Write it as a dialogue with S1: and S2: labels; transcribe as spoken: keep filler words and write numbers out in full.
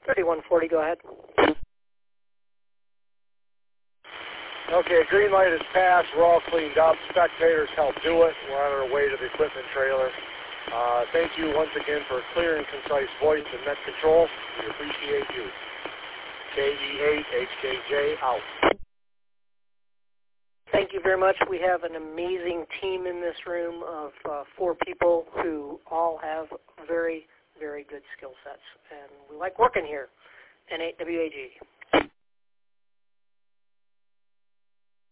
S1: thirty-one forty, go ahead.
S2: Okay, green light is passed. We're all cleaned up. Spectators helped do it. We're on our way to the equipment trailer. Uh, thank you once again for a clear and concise voice and net control. We appreciate you. K E eight H K J out.
S1: Thank you very much. We have an amazing team in this room of uh, four people who all have very, very good skill sets. And we like working here. N eight W A G.